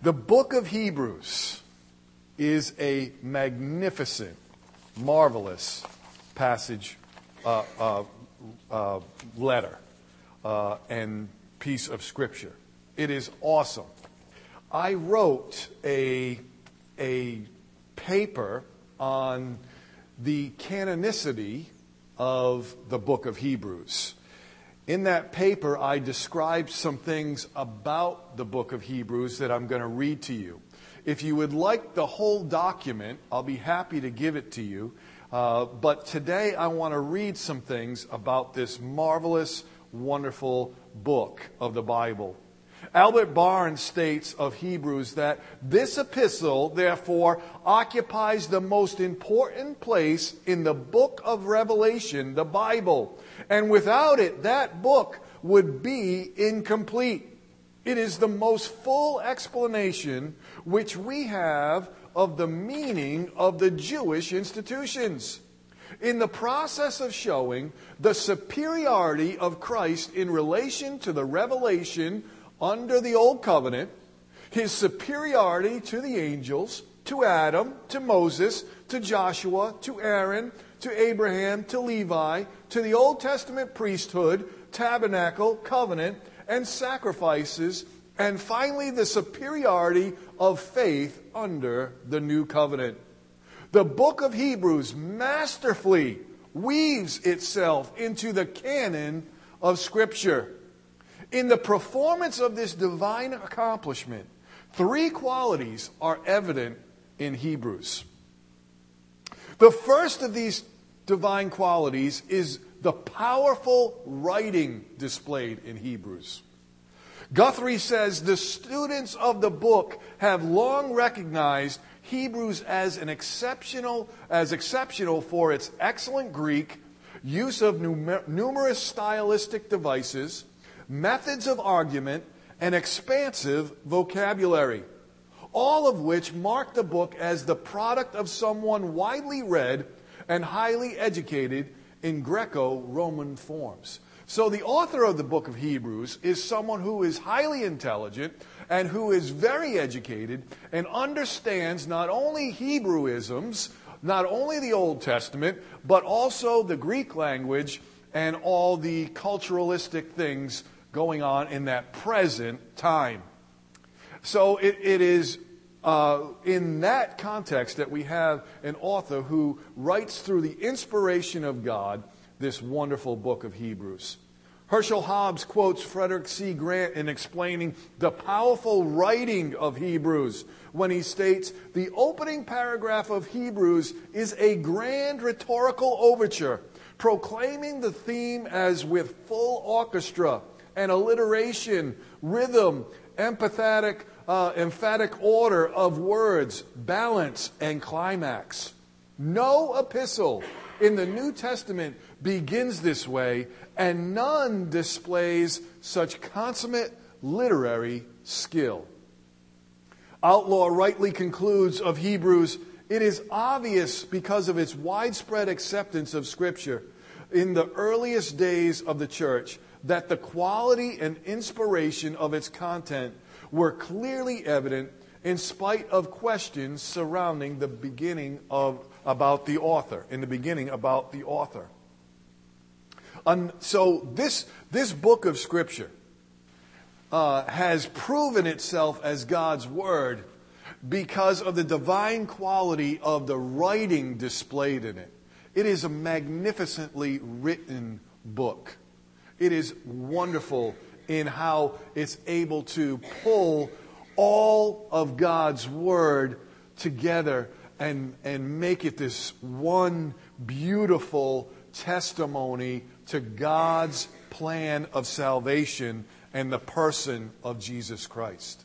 The book of Hebrews is a magnificent, marvelous passage, letter, and piece of Scripture. It is awesome. I wrote a paper on the canonicity of the book of Hebrews. In that paper, I described some things about the book of Hebrews that I'm going to read to you. If you would like the whole document, I'll be happy to give it to you. But today I want to read some things about this marvelous, wonderful book of the Bible. Albert Barnes states of Hebrews that this epistle, therefore, occupies the most important place in the book of Revelation, the Bible. And without it, that book would be incomplete. It is the most full explanation which we have of the meaning of the Jewish institutions. In the process of showing the superiority of Christ in relation to the revelation under the Old Covenant, His superiority to the angels, to Adam, to Moses, to Joshua, to Aaron, to Abraham, to Levi, to the Old Testament priesthood, tabernacle, covenant, and sacrifices, and finally the superiority of faith under the New Covenant. The book of Hebrews masterfully weaves itself into the canon of Scripture. In the performance of this divine accomplishment, three qualities are evident in Hebrews. The first of these divine qualities is the powerful writing displayed in Hebrews. Guthrie says the students of the book have long recognized Hebrews as exceptional for its excellent Greek, use of numerous stylistic devices, methods of argument, and expansive vocabulary, all of which mark the book as the product of someone widely read and highly educated in Greco-Roman forms. So the author of the book of Hebrews is someone who is highly intelligent and who is very educated and understands not only Hebrewisms, not only the Old Testament, but also the Greek language and all the culturalistic things going on in that present time. So it is in that context that we have an author who writes through the inspiration of God this wonderful book of Hebrews. Herschel Hobbs quotes Frederick C. Grant in explaining the powerful writing of Hebrews when he states, "The opening paragraph of Hebrews is a grand rhetorical overture, proclaiming the theme as with full orchestra and alliteration, rhythm, emphatic order of words, balance, and climax. No epistle in the New Testament begins this way, and none displays such consummate literary skill." Outlaw rightly concludes of Hebrews, "It is obvious because of its widespread acceptance of Scripture in the earliest days of the church that the quality and inspiration of its content were clearly evident in spite of questions surrounding the beginning about the author. And so this book of Scripture has proven itself as God's Word because of the divine quality of the writing displayed in it. It is a magnificently written book. It is wonderful in how it's able to pull all of God's Word together and make it this one beautiful testimony to God's plan of salvation and the person of Jesus Christ.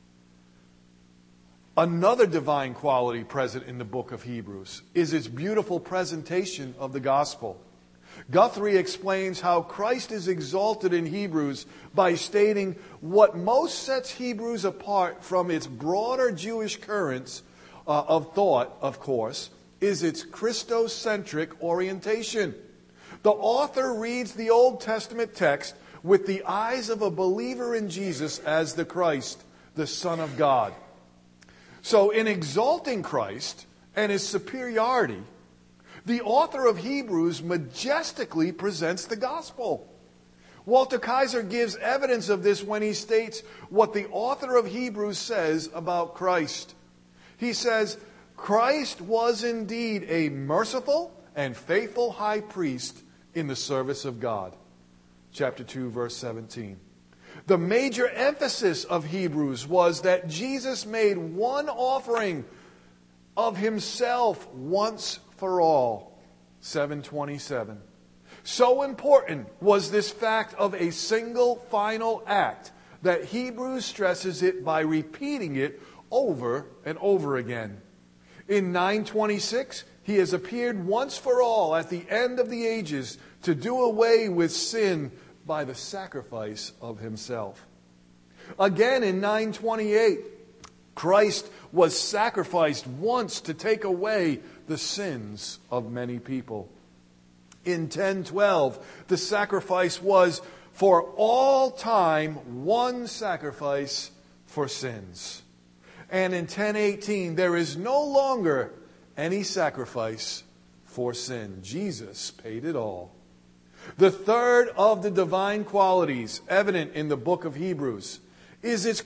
Another divine quality present in the book of Hebrews is its beautiful presentation of the gospel. Guthrie explains how Christ is exalted in Hebrews by stating what most sets Hebrews apart from its broader Jewish currents of thought, of course, is its Christocentric orientation. The author reads the Old Testament text with the eyes of a believer in Jesus as the Christ, the Son of God. So in exalting Christ and his superiority, the author of Hebrews majestically presents the gospel. Walter Kaiser gives evidence of this when he states what the author of Hebrews says about Christ. He says, Christ was indeed a merciful and faithful high priest in the service of God. Chapter 2, verse 17. The major emphasis of Hebrews was that Jesus made one offering of himself once for all. 7:27. So important was this fact of a single final act that Hebrews stresses it by repeating it over and over again. In 9:26, he has appeared once for all at the end of the ages to do away with sin by the sacrifice of himself. Again in 9:28, Christ was sacrificed once to take away the sins of many people. In 10:12, the sacrifice was for all time one sacrifice for sins. And in 10:18, there is no longer any sacrifice for sin. Jesus paid it all. The third of the divine qualities evident in the book of Hebrews is its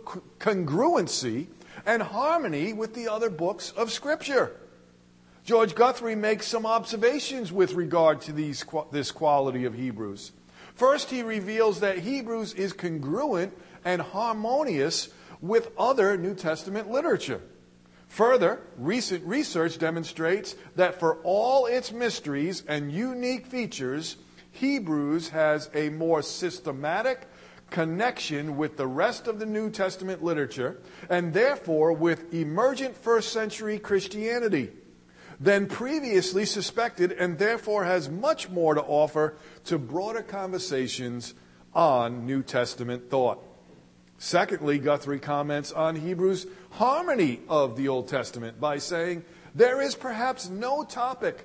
congruency and harmony with the other books of Scripture. George Guthrie makes some observations with regard to this quality of Hebrews. First, he reveals that Hebrews is congruent and harmonious with other New Testament literature. Further, recent research demonstrates that for all its mysteries and unique features, Hebrews has a more systematic connection with the rest of the New Testament literature, and therefore with emergent first century Christianity, than previously suspected, and therefore has much more to offer to broader conversations on New Testament thought. Secondly, Guthrie comments on Hebrews' harmony of the Old Testament by saying, there is perhaps no topic